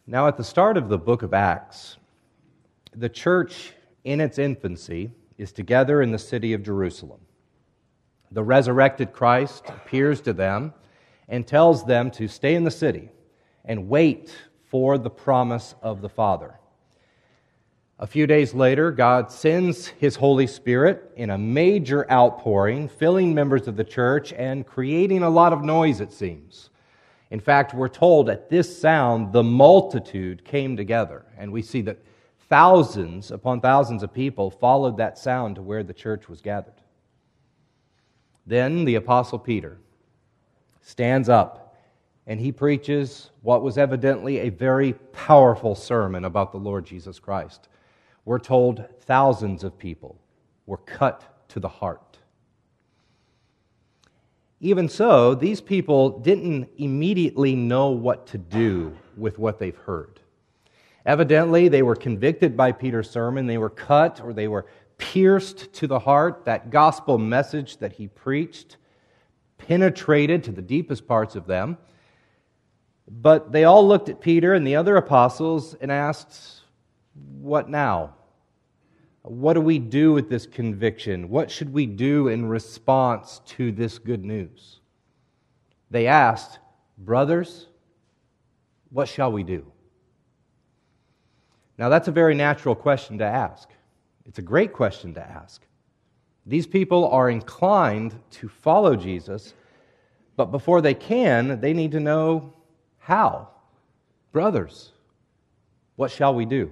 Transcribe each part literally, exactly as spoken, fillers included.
Now, at the start of the book of Acts, the church in its infancy is together in the city of Jerusalem. The resurrected Christ appears to them and tells them to stay in the city and wait for the promise of the Father. A few days later, God sends His Holy Spirit in a major outpouring, filling members of the church and creating a lot of noise, it seems. In fact, we're told at this sound, the multitude came together. And we see that thousands upon thousands of people followed that sound to where the church was gathered. Then the Apostle Peter stands up and he preaches what was evidently a very powerful sermon about the Lord Jesus Christ. We're told thousands of people were cut to the heart. Even so, these people didn't immediately know what to do with what they've heard. Evidently, they were convicted by Peter's sermon. They were cut or they were pierced to the heart. That gospel message that he preached penetrated to the deepest parts of them. But they all looked at Peter and the other apostles and asked, "What now? What do we do with this conviction? What should we do in response to this good news?" They asked, "Brothers, what shall we do?" Now that's a very natural question to ask. It's a great question to ask. These people are inclined to follow Jesus, but before they can, they need to know how. Brothers, what shall we do?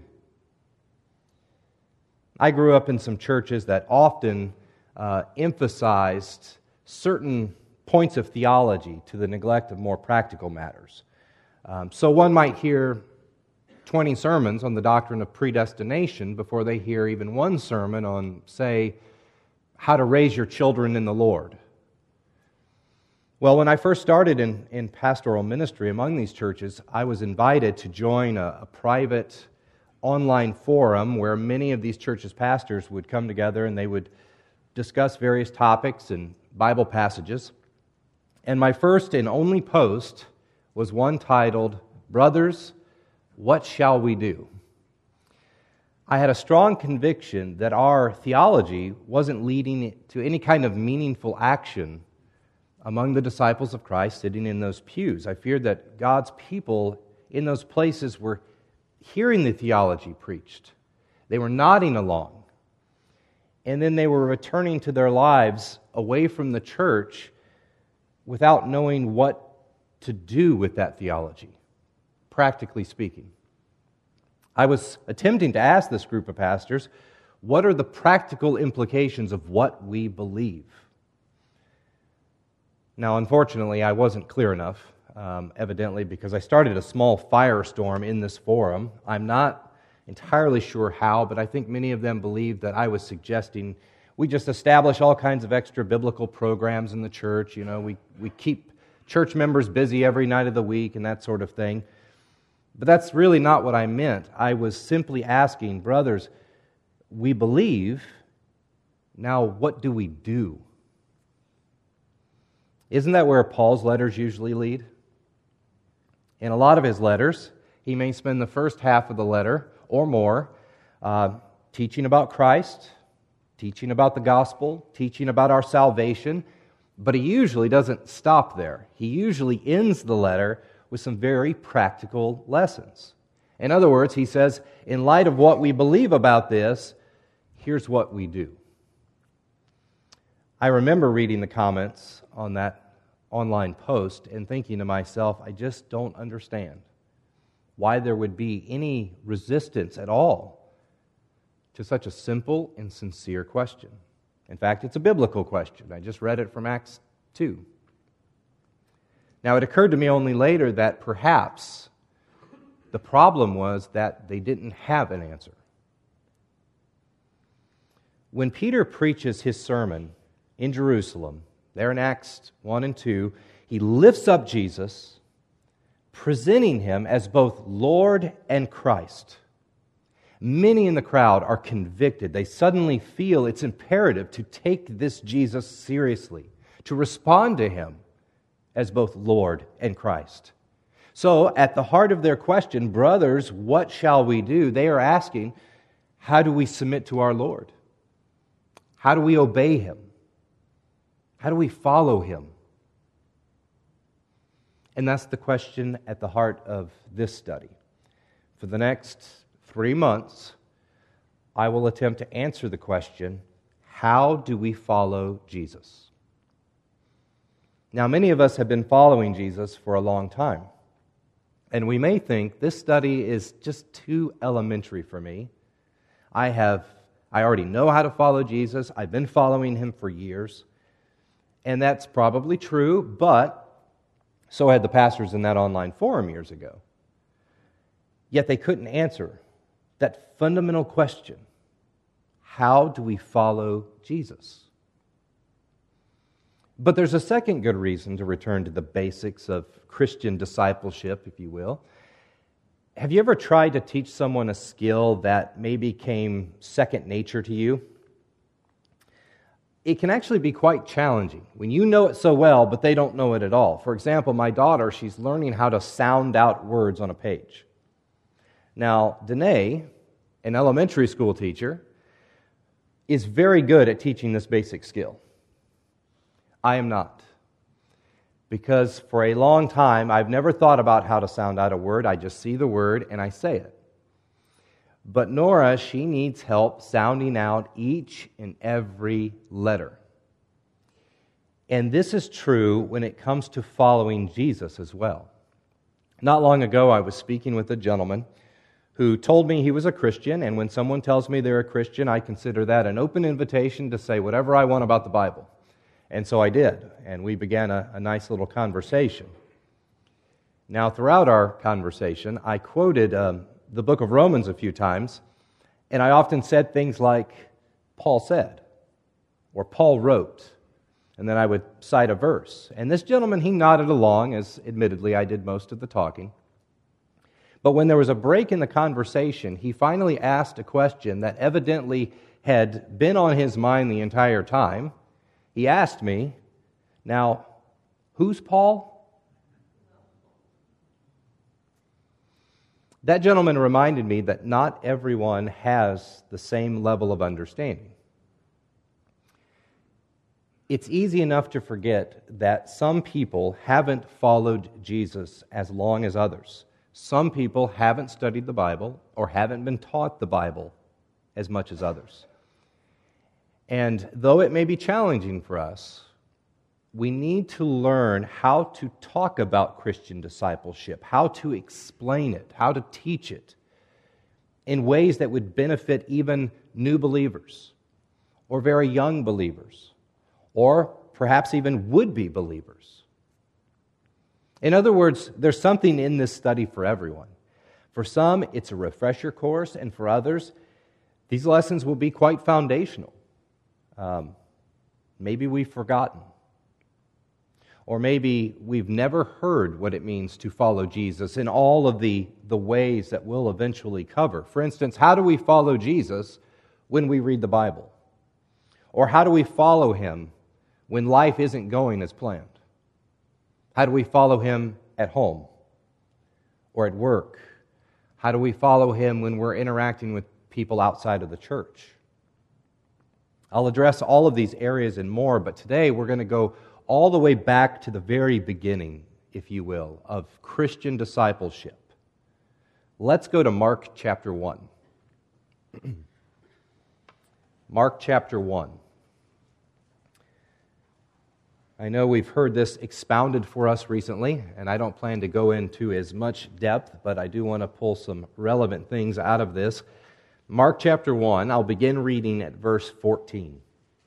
I grew up in some churches that often uh, emphasized certain points of theology to the neglect of more practical matters. Um, so one might hear twenty sermons on the doctrine of predestination before they hear even one sermon on, say, how to raise your children in the Lord. Well, when I first started in, in pastoral ministry among these churches, I was invited to join a, a private online forum where many of these churches' pastors would come together and they would discuss various topics and Bible passages. And my first and only post was one titled, "Brothers, what shall we do?" I had a strong conviction that our theology wasn't leading to any kind of meaningful action among the disciples of Christ sitting in those pews. I feared that God's people in those places were hearing the theology preached. They were nodding along. And then they were returning to their lives away from the church without knowing what to do with that theology, practically speaking. I was attempting to ask this group of pastors, what are the practical implications of what we believe? Now, unfortunately, I wasn't clear enough. Um, evidently, because I started a small firestorm in this forum. I'm not entirely sure how, but I think many of them believed that I was suggesting we just establish all kinds of extra biblical programs in the church. You know, we, we keep church members busy every night of the week and that sort of thing. But that's really not what I meant. I was simply asking, brothers, we believe, now what do we do? Isn't that where Paul's letters usually lead? In a lot of his letters, he may spend the first half of the letter or more uh, teaching about Christ, teaching about the gospel, teaching about our salvation, but he usually doesn't stop there. He usually ends the letter with some very practical lessons. In other words, he says, in light of what we believe about this, here's what we do. I remember reading the comments on that online post and thinking to myself, I just don't understand why there would be any resistance at all to such a simple and sincere question. In fact, it's a biblical question. I just read it from Acts two. Now, it occurred to me only later that perhaps the problem was that they didn't have an answer. When Peter preaches his sermon in Jerusalem, there in Acts one and two, he lifts up Jesus, presenting him as both Lord and Christ. Many in the crowd are convicted. They suddenly feel it's imperative to take this Jesus seriously, to respond to him as both Lord and Christ. So, at the heart of their question, brothers, what shall we do? They are asking, how do we submit to our Lord? How do we obey Him? How do we follow Him? And that's the question at the heart of this study. For the next three months, I will attempt to answer the question, how do we follow Jesus? Now, many of us have been following Jesus for a long time. And we may think this study is just too elementary for me. I have, I already know how to follow Jesus. I've been following Him for years. And that's probably true, but so had the pastors in that online forum years ago. Yet they couldn't answer that fundamental question, how do we follow Jesus? But there's a second good reason to return to the basics of Christian discipleship, if you will. Have you ever tried to teach someone a skill that maybe came second nature to you? It can actually be quite challenging when you know it so well, but they don't know it at all. For example, my daughter, she's learning how to sound out words on a page. Now, Danae, an elementary school teacher, is very good at teaching this basic skill. I am not. Because for a long time, I've never thought about how to sound out a word. I just see the word and I say it. But Nora, she needs help sounding out each and every letter. And this is true when it comes to following Jesus as well. Not long ago, I was speaking with a gentleman who told me he was a Christian, and when someone tells me they're a Christian, I consider that an open invitation to say whatever I want about the Bible. And so I did, and we began a, a nice little conversation. Now, throughout our conversation, I quoted um, the book of Romans a few times, and I often said things like, Paul said, or Paul wrote, and then I would cite a verse. And this gentleman, he nodded along, as admittedly I did most of the talking. But when there was a break in the conversation, he finally asked a question that evidently had been on his mind the entire time. He asked me, now, who's Paul? That gentleman reminded me that not everyone has the same level of understanding. It's easy enough to forget that some people haven't followed Jesus as long as others. Some people haven't studied the Bible or haven't been taught the Bible as much as others. And though it may be challenging for us, we need to learn how to talk about Christian discipleship, how to explain it, how to teach it in ways that would benefit even new believers or very young believers or perhaps even would-be believers. In other words, there's something in this study for everyone. For some, it's a refresher course, and for others, these lessons will be quite foundational. Um, maybe we've forgotten. Or maybe we've never heard what it means to follow Jesus in all of the, the ways that we'll eventually cover. For instance, how do we follow Jesus when we read the Bible? Or how do we follow Him when life isn't going as planned? How do we follow Him at home or at work? How do we follow Him when we're interacting with people outside of the church? I'll address all of these areas and more, but today we're going to go all the way back to the very beginning, if you will, of Christian discipleship. Let's go to Mark chapter one. Mark chapter one. I know we've heard this expounded for us recently, and I don't plan to go into as much depth, but I do want to pull some relevant things out of this. Mark chapter one, I'll begin reading at verse fourteen.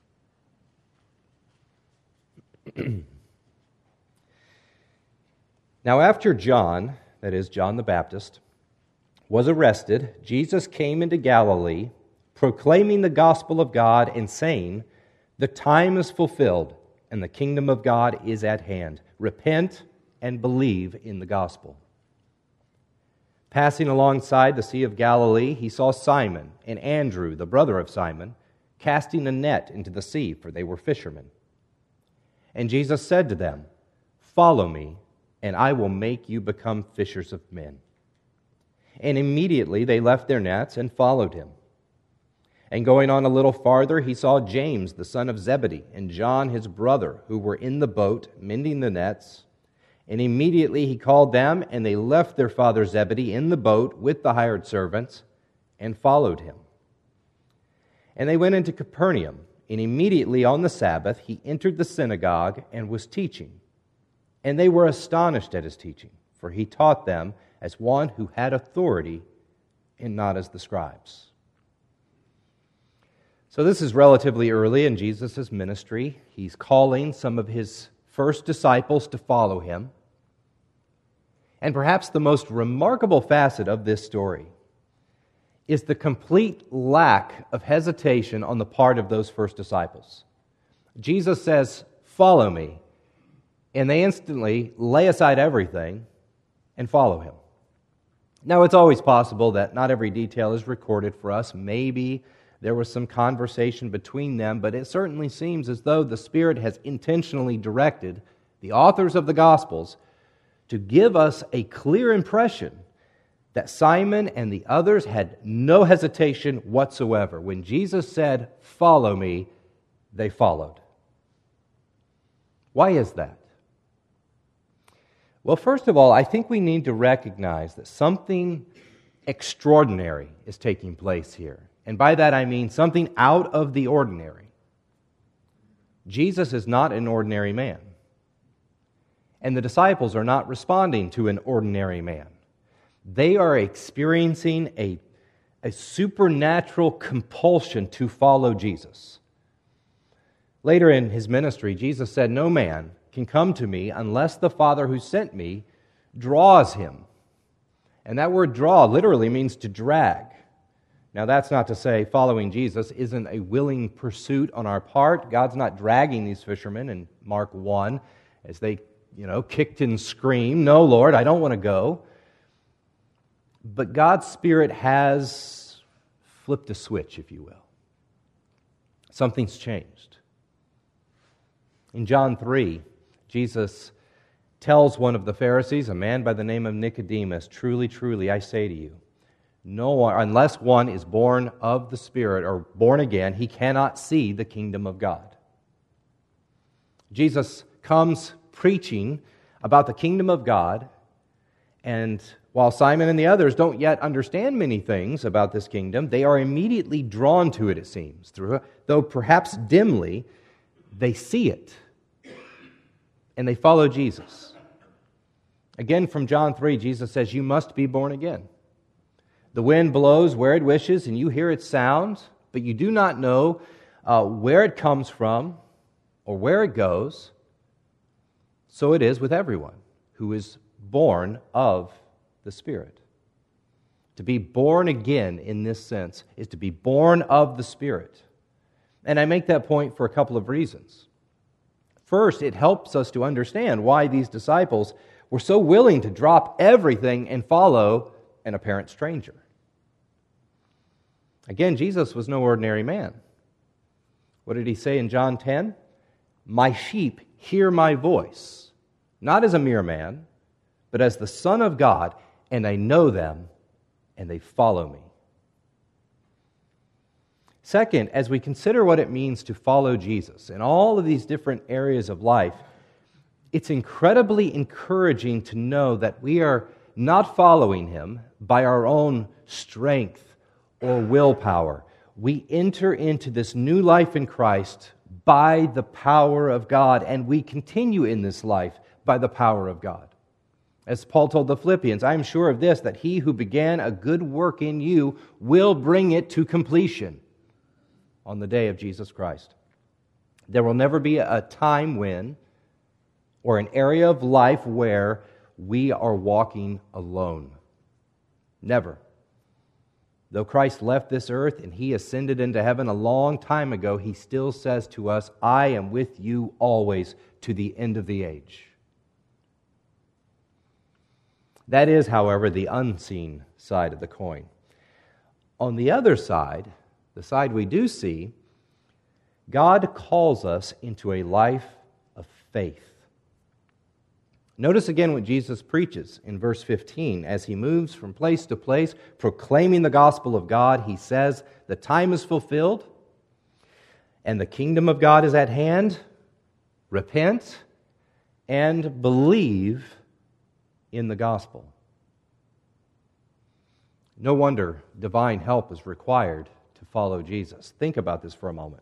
Now after John, that is John the Baptist, was arrested, Jesus came into Galilee, proclaiming the gospel of God and saying, "The time is fulfilled, and the kingdom of God is at hand. Repent and believe in the gospel." Passing alongside the Sea of Galilee, he saw Simon and Andrew, the brother of Simon, casting a net into the sea, for they were fishermen. And Jesus said to them, "Follow me, and I will make you become fishers of men." And immediately they left their nets and followed him. And going on a little farther, he saw James, the son of Zebedee, and John, his brother, who were in the boat, mending the nets. And immediately he called them, and they left their father Zebedee in the boat with the hired servants, and followed him. And they went into Capernaum, and immediately on the Sabbath he entered the synagogue and was teaching. And they were astonished at his teaching, for he taught them as one who had authority, and not as the scribes. So this is relatively early in Jesus' ministry. He's calling some of his first disciples to follow him. And perhaps the most remarkable facet of this story is the complete lack of hesitation on the part of those first disciples. Jesus says, "Follow me," and they instantly lay aside everything and follow him. Now, it's always possible that not every detail is recorded for us. Maybe there was some conversation between them, but it certainly seems as though the Spirit has intentionally directed the authors of the Gospels to give us a clear impression that Simon and the others had no hesitation whatsoever. When Jesus said, "Follow me," they followed. Why is that? Well, first of all, I think we need to recognize that something extraordinary is taking place here. And by that I mean something out of the ordinary. Jesus is not an ordinary man. And the disciples are not responding to an ordinary man. They are experiencing a, a supernatural compulsion to follow Jesus. Later in his ministry, Jesus said, "No man can come to me unless the Father who sent me draws him." And that word draw literally means to drag. Now, that's not to say following Jesus isn't a willing pursuit on our part. God's not dragging these fishermen in Mark one as they, you know, kicked and screamed, "No, Lord, I don't want to go." But God's Spirit has flipped a switch, if you will. Something's changed. In John three, Jesus tells one of the Pharisees, a man by the name of Nicodemus, "Truly, truly, I say to you, no one, unless one is born of the Spirit or born again, he cannot see the kingdom of God." Jesus comes preaching about the kingdom of God, and while Simon and the others don't yet understand many things about this kingdom, they are immediately drawn to it, it seems. Through, though perhaps dimly, they see it, and they follow Jesus. Again, from John three, Jesus says, "You must be born again. The wind blows where it wishes, and you hear its sound, but you do not know uh, where it comes from or where it goes. So it is with everyone who is born of the Spirit." To be born again in this sense is to be born of the Spirit. And I make that point for a couple of reasons. First, it helps us to understand why these disciples were so willing to drop everything and follow an apparent stranger. Again, Jesus was no ordinary man. What did he say in John ten? "My sheep hear my voice, not as a mere man, but as the Son of God, and I know them, and they follow me." Second, as we consider what it means to follow Jesus in all of these different areas of life, it's incredibly encouraging to know that we are not following him by our own strength or willpower. We enter into this new life in Christ by the power of God, and we continue in this life by the power of God. As Paul told the Philippians, "I am sure of this, that he who began a good work in you will bring it to completion on the day of Jesus Christ." There will never be a time when, or an area of life where we are walking alone. Never. Though Christ left this earth and he ascended into heaven a long time ago, he still says to us, "I am with you always to the end of the age." That is, however, the unseen side of the coin. On the other side, the side we do see, God calls us into a life of faith. Notice again what Jesus preaches in verse fifteen. As he moves from place to place, proclaiming the gospel of God, he says, the time is fulfilled and the kingdom of God is at hand. Repent and believe in the gospel. No wonder divine help is required to follow Jesus. Think about this for a moment.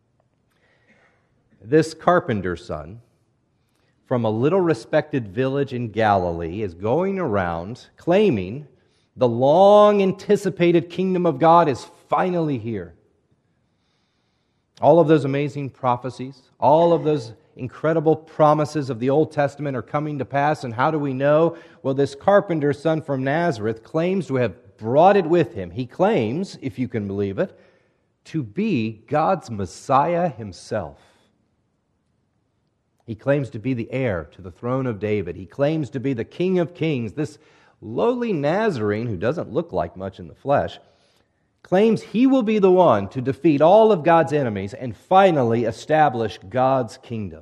This carpenter's son from a little respected village in Galilee is going around claiming the long anticipated kingdom of God is finally here. All of those amazing prophecies, all of those incredible promises of the Old Testament are coming to pass, and how do we know? Well, this carpenter's son from Nazareth claims to have brought it with him. He claims, if you can believe it, to be God's Messiah himself. He claims to be the heir to the throne of David. He claims to be the King of Kings. This lowly Nazarene, who doesn't look like much in the flesh, claims he will be the one to defeat all of God's enemies and finally establish God's kingdom.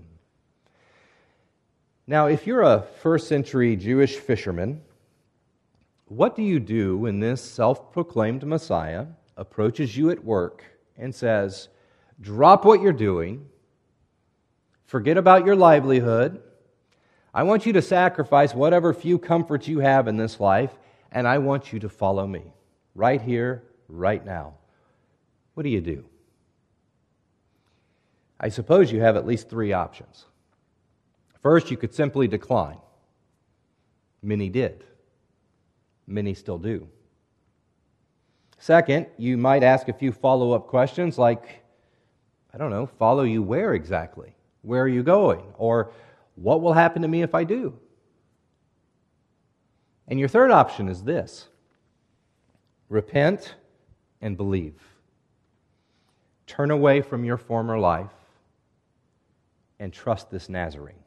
Now, if you're a first century Jewish fisherman, what do you do when this self-proclaimed Messiah approaches you at work and says, drop what you're doing, forget about your livelihood. I want you to sacrifice whatever few comforts you have in this life, and I want you to follow me right here, right now. What do you do? I suppose you have at least three options. First, you could simply decline. Many did. Many still do. Second, you might ask a few follow-up questions like, I don't know, follow you where exactly? Where are you going? Or what will happen to me if I do? And your third option is this: repent and believe. Turn away from your former life and trust this Nazarene.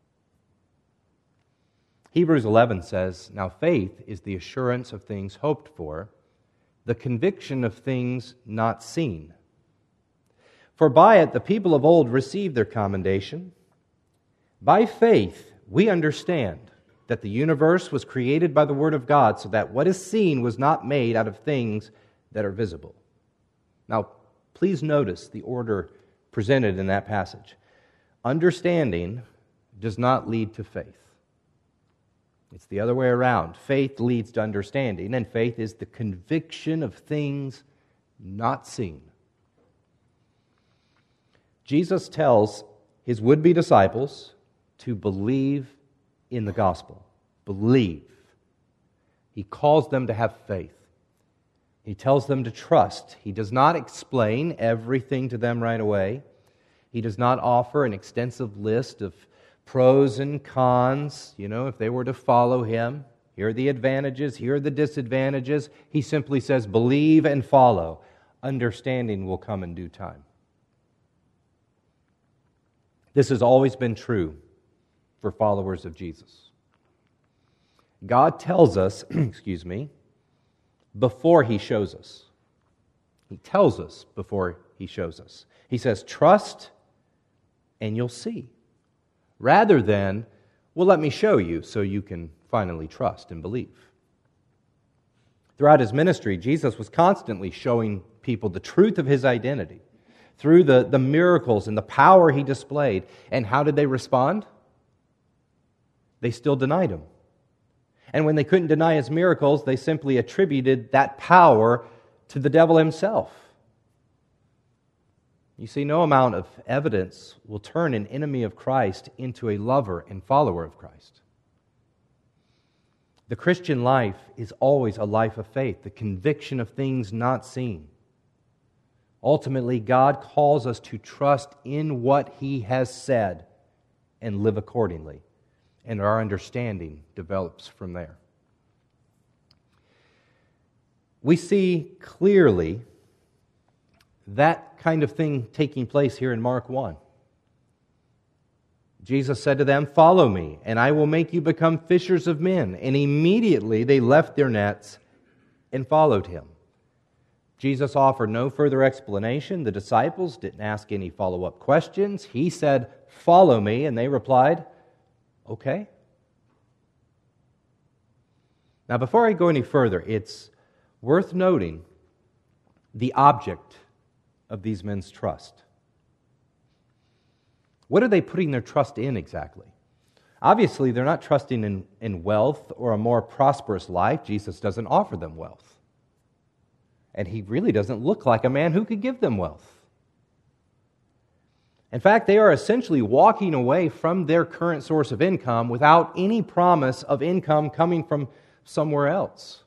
Hebrews eleven says, now faith is the assurance of things hoped for, the conviction of things not seen. For by it the people of old received their commendation. By faith we understand that the universe was created by the Word of God, so that what is seen was not made out of things that are visible. Now, please notice the order presented in that passage. Understanding does not lead to faith. It's the other way around. Faith leads to understanding, and faith is the conviction of things not seen. Jesus tells his would-be disciples to believe in the gospel. Believe. He calls them to have faith. He tells them to trust. He does not explain everything to them right away. He does not offer an extensive list of pros and cons, you know, if they were to follow him. Here are the advantages, here are the disadvantages. He simply says, believe and follow. Understanding will come in due time. This has always been true for followers of Jesus. God tells us, excuse me, before he shows us. He tells us before he shows us. He says, trust and you'll see. Rather than, well, let me show you so you can finally trust and believe. Throughout his ministry, Jesus was constantly showing people the truth of his identity through the, the miracles and the power he displayed. And how did they respond? They still denied him. And when they couldn't deny his miracles, they simply attributed that power to the devil himself. You see, no amount of evidence will turn an enemy of Christ into a lover and follower of Christ. The Christian life is always a life of faith, the conviction of things not seen. Ultimately, God calls us to trust in what he has said and live accordingly. And our understanding develops from there. We see clearly that kind of thing taking place here in Mark one. Jesus said to them, follow me, and I will make you become fishers of men. And immediately they left their nets and followed him. Jesus offered no further explanation. The disciples didn't ask any follow-up questions. He said, follow me, and they replied, okay, Now, before I go any further, it's worth noting the object of these men's trust. What are they putting their trust in exactly? Obviously, they're not trusting in, in wealth or a more prosperous life. Jesus doesn't offer them wealth. And he really doesn't look like a man who could give them wealth. In fact, they are essentially walking away from their current source of income without any promise of income coming from somewhere else.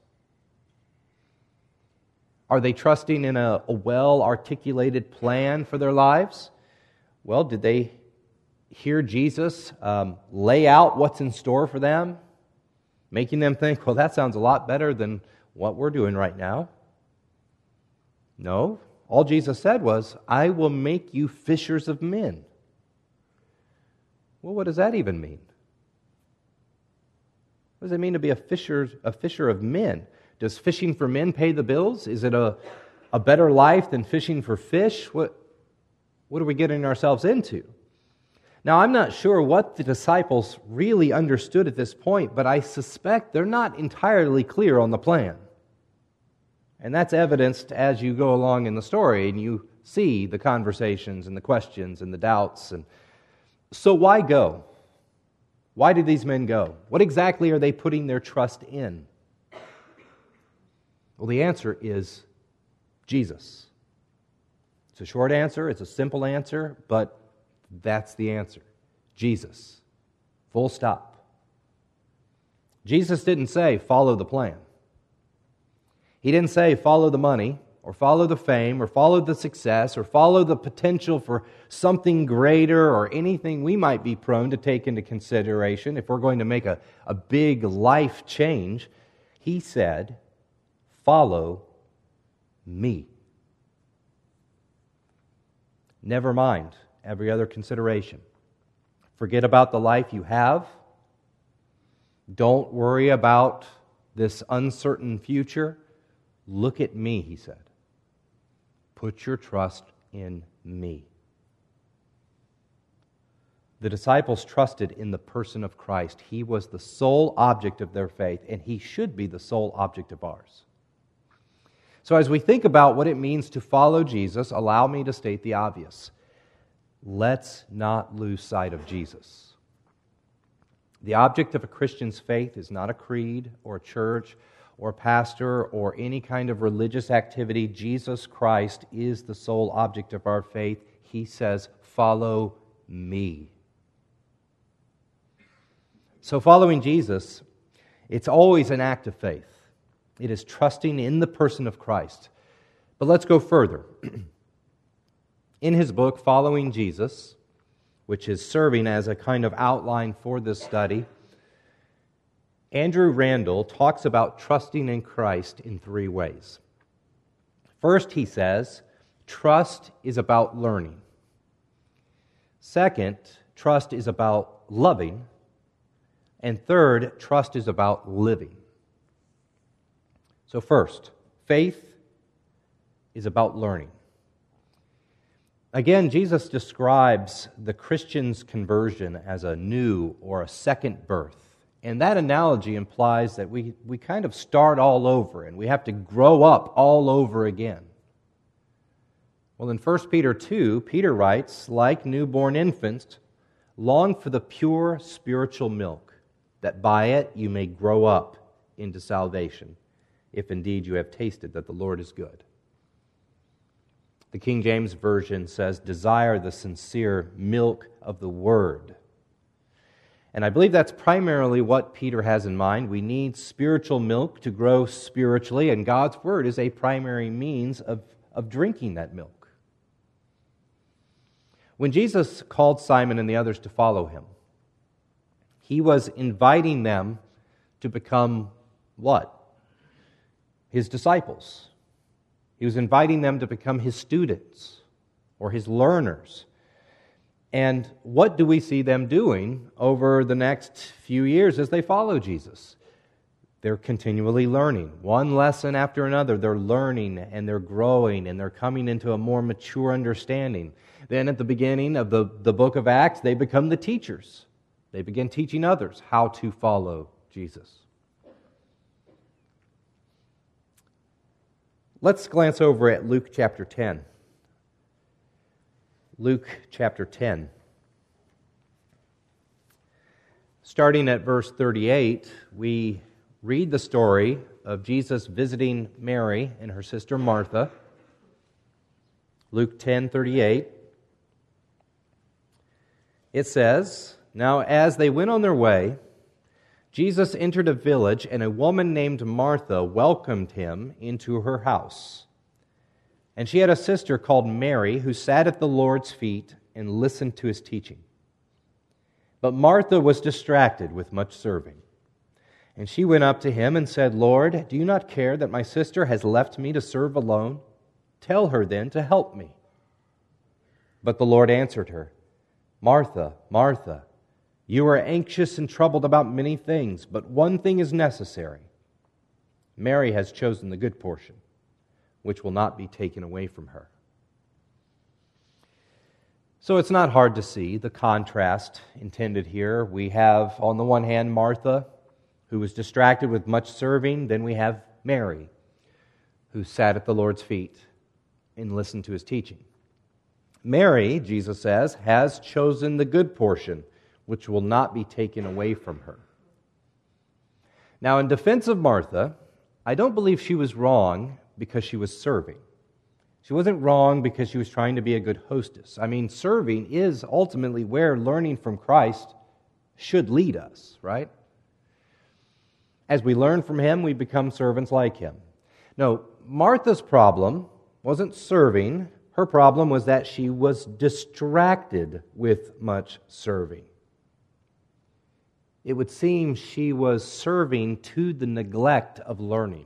Are they trusting in a, a well-articulated plan for their lives? Well, did they hear Jesus um, lay out what's in store for them, making them think, well, that sounds a lot better than what we're doing right now? No. All Jesus said was, I will make you fishers of men. Well, what does that even mean? What does it mean to be a fisher, a fisher of men? Does fishing for men pay the bills? Is it a, a better life than fishing for fish? What, what are we getting ourselves into? Now, I'm not sure what the disciples really understood at this point, but I suspect they're not entirely clear on the plan. And that's evidenced as you go along in the story and you see the conversations and the questions and the doubts. And so why go? Why did these men go? What exactly are they putting their trust in? Well, the answer is Jesus. It's a short answer, it's a simple answer, but that's the answer. Jesus. Full stop. Jesus didn't say, follow the plan. He didn't say, follow the money, or follow the fame, or follow the success, or follow the potential for something greater, or anything we might be prone to take into consideration if we're going to make a, a big life change. He said, follow me. Never mind every other consideration. Forget about the life you have. Don't worry about this uncertain future. Look at me, he said. Put your trust in me. The disciples trusted in the person of Christ. He was the sole object of their faith, and he should be the sole object of ours. So as we think about what it means to follow Jesus, allow me to state the obvious. Let's not lose sight of Jesus. The object of a Christian's faith is not a creed or a church or a pastor or any kind of religious activity. Jesus Christ is the sole object of our faith. He says, follow me. So following Jesus, it's always an act of faith. It is trusting in the person of Christ. But let's go further. In his book, Following Jesus, which is serving as a kind of outline for this study, Andrew Randall talks about trusting in Christ in three ways. First, he says, trust is about learning. Second, trust is about loving. And third, trust is about living. So first, faith is about learning. Again, Jesus describes the Christian's conversion as a new or a second birth. And that analogy implies that we, we kind of start all over and we have to grow up all over again. Well, in First Peter two, Peter writes, like newborn infants, long for the pure spiritual milk, that by it you may grow up into salvation, if indeed you have tasted that the Lord is good. The King James Version says, desire the sincere milk of the Word. And I believe that's primarily what Peter has in mind. We need spiritual milk to grow spiritually, and God's Word is a primary means of, of drinking that milk. When Jesus called Simon and the others to follow him, he was inviting them to become what? His disciples. He was inviting them to become his students or his learners. And what do we see them doing over the next few years as they follow Jesus? They're continually learning. One lesson after another, they're learning and they're growing and they're coming into a more mature understanding. Then at the beginning of the, the book of Acts, they become the teachers. They begin teaching others how to follow Jesus. Let's glance over at Luke chapter ten. Luke chapter ten. Starting at verse thirty-eight, we read the story of Jesus visiting Mary and her sister Martha. Luke ten thirty-eight. It says, "Now as they went on their way, Jesus entered a village, and a woman named Martha welcomed him into her house. And she had a sister called Mary, who sat at the Lord's feet and listened to his teaching. But Martha was distracted with much serving. And she went up to him and said, 'Lord, do you not care that my sister has left me to serve alone? Tell her then to help me.' But the Lord answered her, 'Martha, Martha, you are anxious and troubled about many things, but one thing is necessary. Mary has chosen the good portion, which will not be taken away from her.'" So it's not hard to see the contrast intended here. We have, on the one hand, Martha, who was distracted with much serving. Then we have Mary, who sat at the Lord's feet and listened to his teaching. Mary, Jesus says, has chosen the good portion, which will not be taken away from her. Now, in defense of Martha, I don't believe she was wrong because she was serving. She wasn't wrong because she was trying to be a good hostess. I mean, serving is ultimately where learning from Christ should lead us, right? As we learn from him, we become servants like him. No, Martha's problem wasn't serving. Her problem was that she was distracted with much serving. It would seem she was serving to the neglect of learning.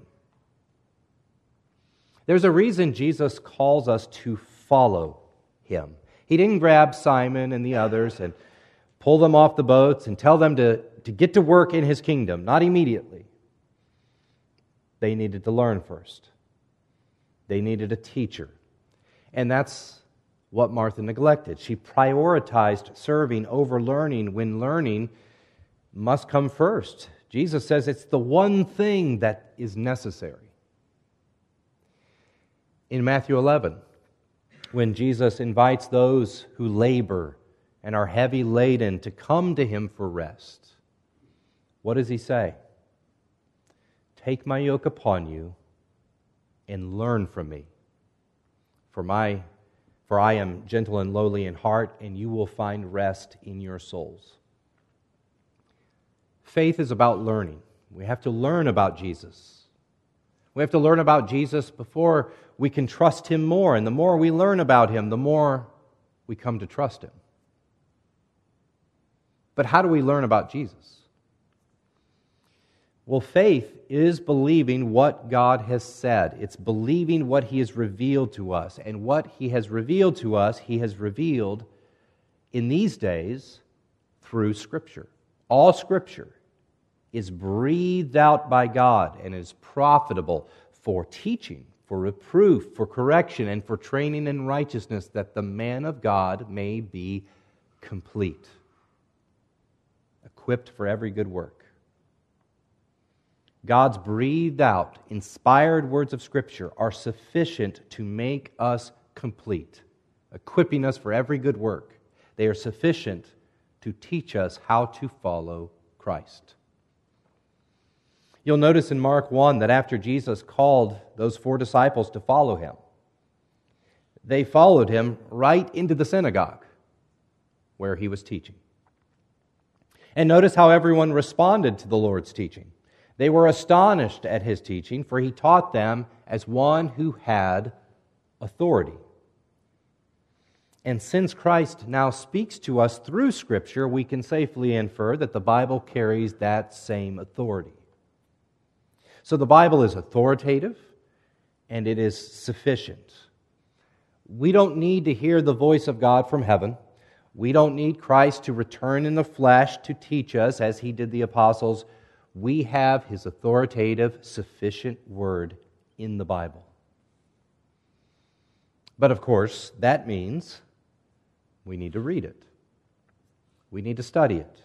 There's a reason Jesus calls us to follow him. He didn't grab Simon and the others and pull them off the boats and tell them to, to get to work in his kingdom. Not immediately. They needed to learn first. They needed a teacher. And that's what Martha neglected. She prioritized serving over learning when learning must come first. Jesus says it's the one thing that is necessary. In Matthew eleven, when Jesus invites those who labor and are heavy laden to come to him for rest, what does he say? "Take my yoke upon you and learn from me. For my, for I am gentle and lowly in heart, and you will find rest in your souls." Faith is about learning. We have to learn about Jesus. We have to learn about Jesus before we can trust him more. And the more we learn about him, the more we come to trust him. But how do we learn about Jesus? Well, faith is believing what God has said. It's believing what he has revealed to us. And what he has revealed to us, he has revealed in these days through Scripture. All Scripture is breathed out by God and is profitable for teaching, for reproof, for correction, and for training in righteousness, that the man of God may be complete, equipped for every good work. God's breathed out, inspired words of Scripture are sufficient to make us complete, equipping us for every good work. They are sufficient to teach us how to follow Christ. You'll notice in Mark one that after Jesus called those four disciples to follow him, they followed him right into the synagogue where he was teaching. And notice how everyone responded to the Lord's teaching. They were astonished at his teaching, for he taught them as one who had authority. And since Christ now speaks to us through Scripture, we can safely infer that the Bible carries that same authority. So the Bible is authoritative, and it is sufficient. We don't need to hear the voice of God from heaven. We don't need Christ to return in the flesh to teach us as he did the apostles. We have his authoritative, sufficient word in the Bible. But of course, that means we need to read it. We need to study it.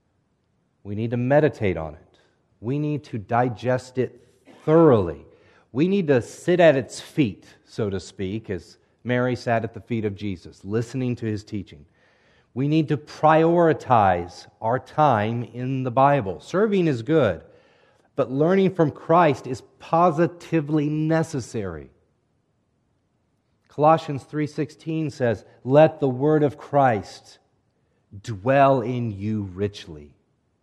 We need to meditate on it. We need to digest it thoroughly. We need to sit at its feet, so to speak, as Mary sat at the feet of Jesus, listening to his teaching. We need to prioritize our time in the Bible. Serving is good, but learning from Christ is positively necessary. Colossians three sixteen says, "Let the word of Christ dwell in you richly."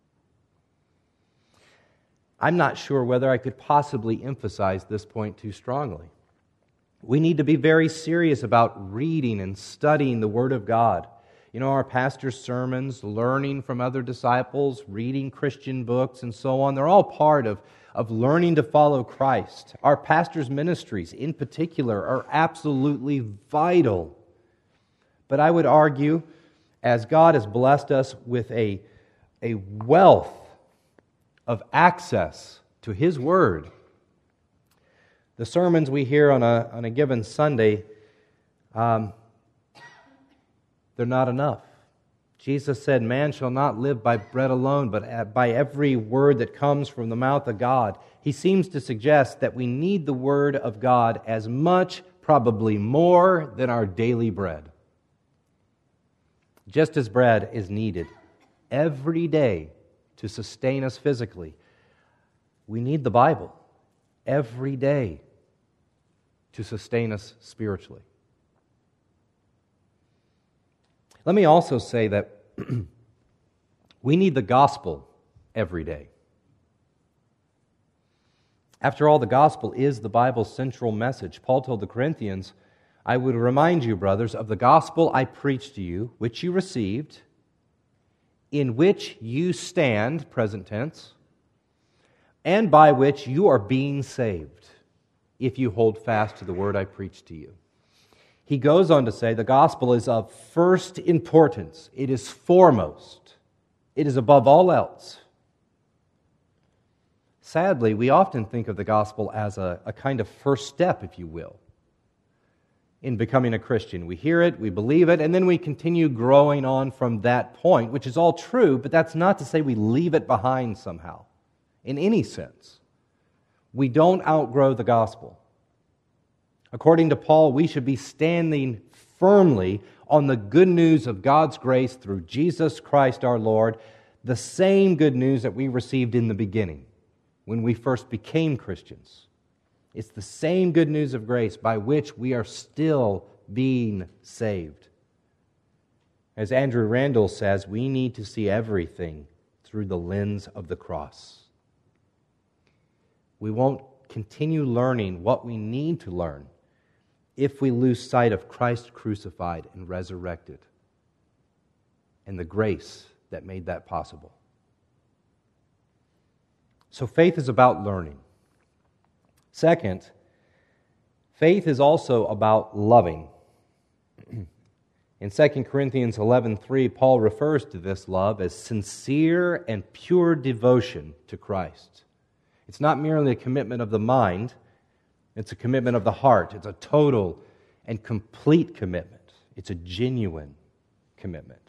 I'm not sure whether I could possibly emphasize this point too strongly. We need to be very serious about reading and studying the Word of God. You know, our pastor's sermons, learning from other disciples, reading Christian books, and so on, they're all part of, of learning to follow Christ. Our pastor's ministries, in particular, are absolutely vital. But I would argue, as God has blessed us with a, a wealth of access to His Word, the sermons we hear on a, on a given Sunday, um, they're not enough. Jesus said, "Man shall not live by bread alone, but by every word that comes from the mouth of God." He seems to suggest that we need the Word of God as much, probably more, than our daily bread. Just as bread is needed every day to sustain us physically, we need the Bible every day to sustain us spiritually. Let me also say that we need the gospel every day. After all, the gospel is the Bible's central message. Paul told the Corinthians, "I would remind you, brothers, of the gospel I preached to you, which you received, in which you stand," present tense, "and by which you are being saved, if you hold fast to the word I preached to you." He goes on to say the gospel is of first importance. It is foremost. It is above all else. Sadly, we often think of the gospel as a, a kind of first step, if you will, in becoming a Christian. We hear it, we believe it, and then we continue growing on from that point, which is all true, but that's not to say we leave it behind somehow, in any sense. We don't outgrow the gospel. According to Paul, we should be standing firmly on the good news of God's grace through Jesus Christ our Lord, the same good news that we received in the beginning when we first became Christians. It's the same good news of grace by which we are still being saved. As Andrew Randall says, we need to see everything through the lens of the cross. We won't continue learning what we need to learn if we lose sight of Christ crucified and resurrected and the grace that made that possible. So faith is about learning. Second, faith is also about loving. In Second Corinthians eleven three, Paul refers to this love as sincere and pure devotion to Christ. It's not merely a commitment of the mind, it's a commitment of the heart. It's a total and complete commitment. It's a genuine commitment.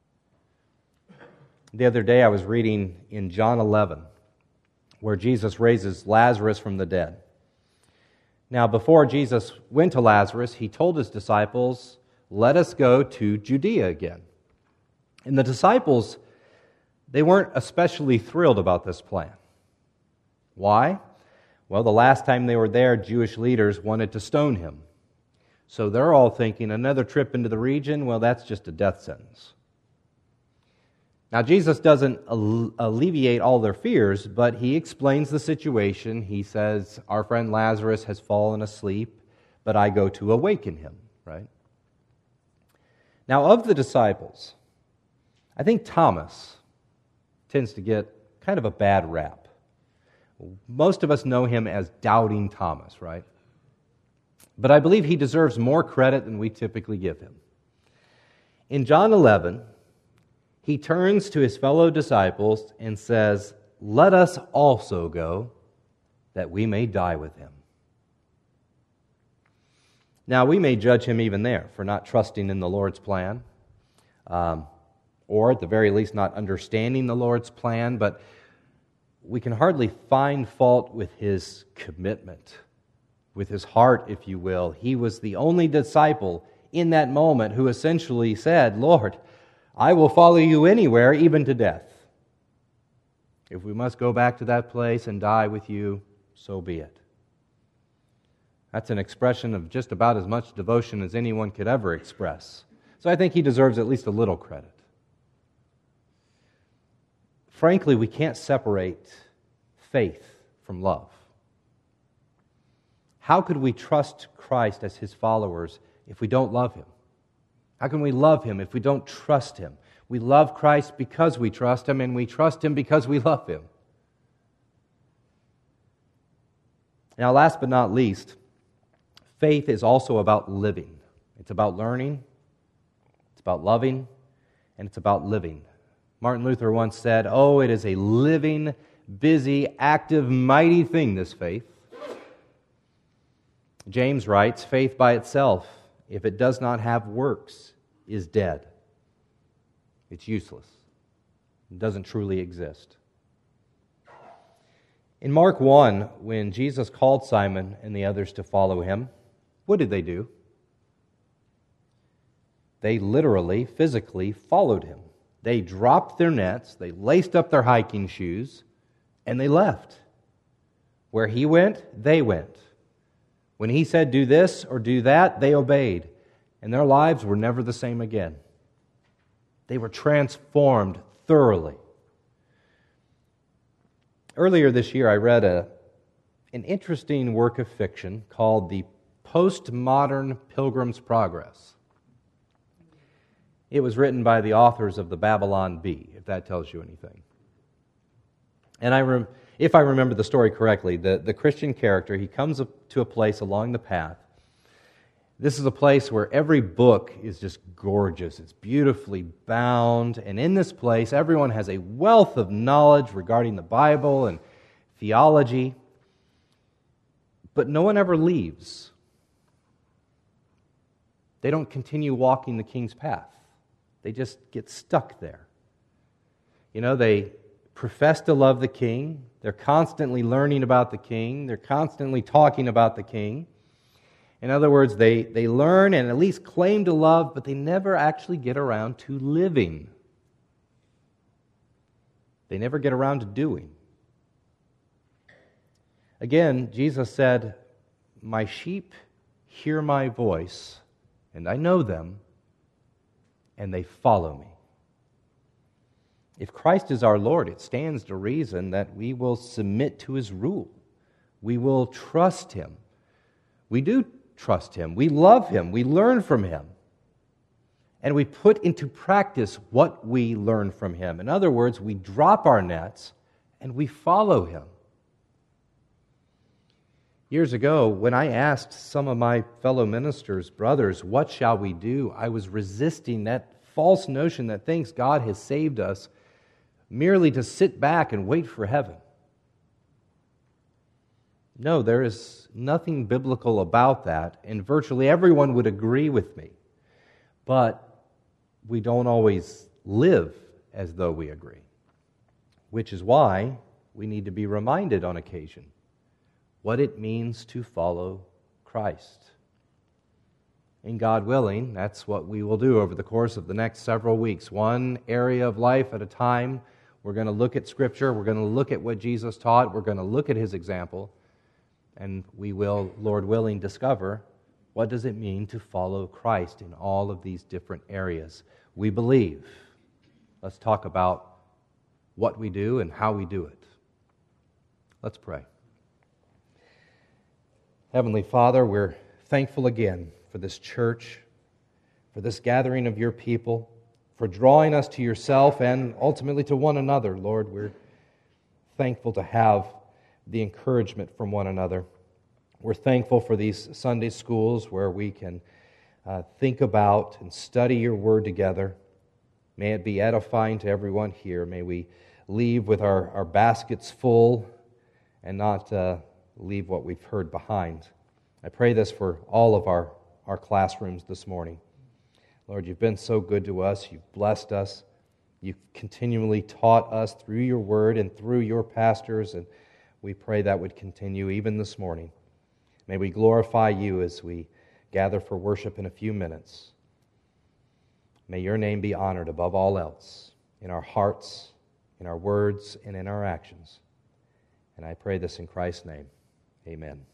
The other day I was reading in John eleven, where Jesus raises Lazarus from the dead. Now, before Jesus went to Lazarus, he told his disciples, "Let us go to Judea again." And the disciples, they weren't especially thrilled about this plan. Why? Well, the last time they were there, Jewish leaders wanted to stone him. So they're all thinking, another trip into the region, well, that's just a death sentence. Now, Jesus doesn't alleviate all their fears, but he explains the situation. He says, "Our friend Lazarus has fallen asleep, but I go to awaken him," right? Now, of the disciples, I think Thomas tends to get kind of a bad rap. Most of us know him as Doubting Thomas, right? But I believe he deserves more credit than we typically give him. In John eleven, he turns to his fellow disciples and says, "Let us also go, that we may die with him." Now, we may judge him even there for not trusting in the Lord's plan, um, or at the very least not understanding the Lord's plan, but we can hardly find fault with his commitment with his heart, if you will. He was the only disciple in that moment who essentially said, Lord, I will follow you anywhere, even to death. If we must go back to that place and die with you, so be it. That's an expression of just about as much devotion as anyone could ever express. So I think he deserves at least a little credit. Frankly, we can't separate faith from love. How could we trust Christ as his followers if we don't love him? How can we love him if we don't trust him? We love Christ because we trust him, and we trust him because we love him. Now, last but not least, faith is also about living. It's about learning, it's about loving, and it's about living. Martin Luther once said, "Oh, it is a living, busy, active, mighty thing, this faith." James writes, "Faith by itself, if it does not have works, is dead." It's useless. It doesn't truly exist. In Mark one, when Jesus called Simon and the others to follow him, what did they do? They literally, physically followed him. They dropped their nets, they laced up their hiking shoes, and they left. Where he went, they went. When he said, do this or do that, they obeyed. And their lives were never the same again. They were transformed thoroughly. Earlier this year, I read a, an interesting work of fiction called The Postmodern Pilgrim's Progress. It was written by the authors of the Babylon Bee, if that tells you anything. And I rem- if I remember the story correctly, the, the Christian character, he comes up to a place along the path. This is a place where every book is just gorgeous. It's beautifully bound. And in this place, everyone has a wealth of knowledge regarding the Bible and theology. But no one ever leaves. They don't continue walking the King's path. They just get stuck there. You know, they profess to love the King. They're constantly learning about the King. They're constantly talking about the King. In other words, they, they learn and at least claim to love, but they never actually get around to living. They never get around to doing. Again, Jesus said, "My sheep hear my voice, and I know them, and they follow me." If Christ is our Lord, it stands to reason that we will submit to his rule. We will trust him. We do trust him. We love him. We learn from him. And we put into practice what we learn from him. In other words, we drop our nets and we follow him. Years ago, when I asked some of my fellow ministers, brothers, what shall we do? I was resisting that false notion that thinks God has saved us merely to sit back and wait for heaven. No, there is nothing biblical about that, and virtually everyone would agree with me. But we don't always live as though we agree, which is why we need to be reminded on occasion what it means to follow Christ. And God willing, that's what we will do over the course of the next several weeks. One area of life at a time. We're going to look at Scripture. We're going to look at what Jesus taught. We're going to look at his example. And we will, Lord willing, discover what does it mean to follow Christ in all of these different areas. We believe. Let's talk about what we do and how we do it. Let's pray. Heavenly Father, we're thankful again for this church, for this gathering of your people, for drawing us to yourself and ultimately to one another. Lord, we're thankful to have the encouragement from one another. We're thankful for these Sunday schools where we can uh, think about and study your word together. May it be edifying to everyone here. May we leave with our, our baskets full and not uh, leave what we've heard behind. I pray this for all of our, our classrooms this morning. Lord, you've been so good to us. You've blessed us. You've continually taught us through your word and through your pastors, and we pray that would continue even this morning. May we glorify you as we gather for worship in a few minutes. May your name be honored above all else in our hearts, in our words, and in our actions. And I pray this in Christ's name. Amen.